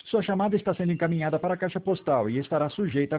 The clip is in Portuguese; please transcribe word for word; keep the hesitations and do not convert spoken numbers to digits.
Sua chamada está sendo encaminhada para a caixa postal e estará sujeita a